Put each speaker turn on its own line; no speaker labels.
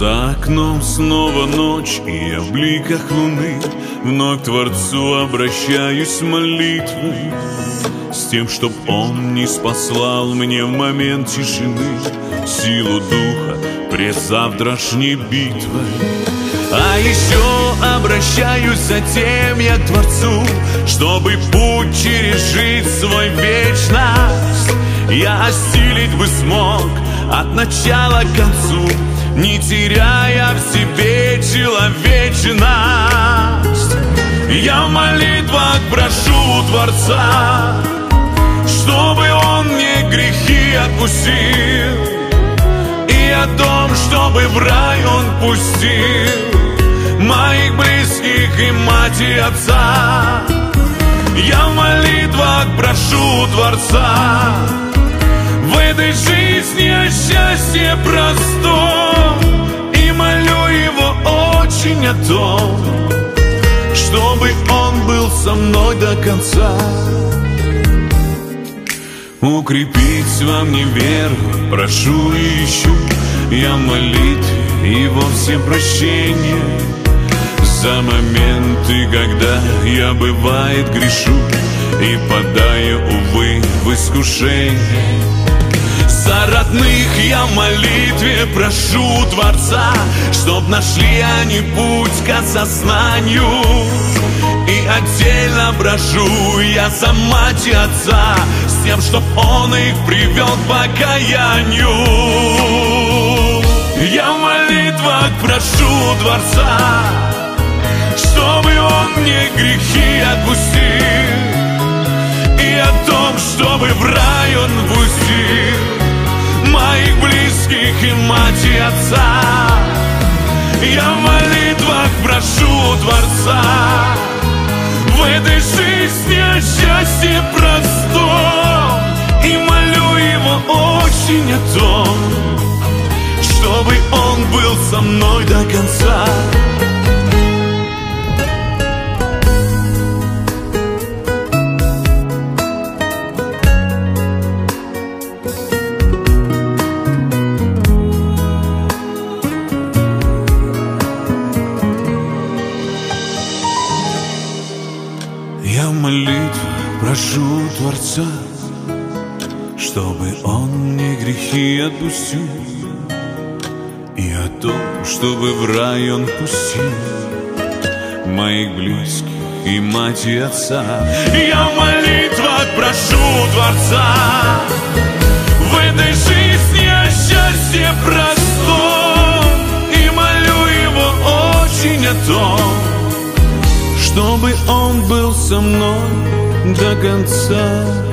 За окном снова ночь, и я в бликах луны вновь к Творцу обращаюсь с молитвой, с тем, чтоб Он ниспослал мне в момент тишины силу духа пред завтрашней битвой. А еще обращаюсь затем я к Творцу, чтобы путь через жизнь свой вечность я осилить бы смог от начала к концу, не теряя в себе человечность. Я в молитвах прошу Творца, чтобы Он мне грехи отпустил, и о том, чтобы в рай Он пустил моих близких и мать и отца. Я в молитвах прошу Творца в этой жизни о счастье простом, и молю Его очень о том, чтобы Он был со мной до конца. Укрепить во мне веру прошу и ищу я в молитве Его все прощения за моменты, когда я, бывает, грешу и падаю, увы, в искушение. За родных я в молитве прошу Творца, чтоб нашли они путь к осознанию. И отдельно прошу я за мать и отца, с тем, чтоб Он их привел к покаянию. Я в молитвах прошу Творца, чтобы Он мне грехи отпустил, и о том, чтобы в рай Он пустил моих близких и мать и отца. Я в молитвах прошу Творца в этой жизни о счастье простом, и молю Его очень о том, чтобы Он был со мной до конца. Я в молитвах прошу Творца, чтобы Он мне грехи отпустил, и о том, чтобы в рай Он пустил моих близких и мать и отца. Я в молитвах прошу Творца в этой жизни о счастье простом, и молю Его очень о том, чтобы Он был со мной до конца.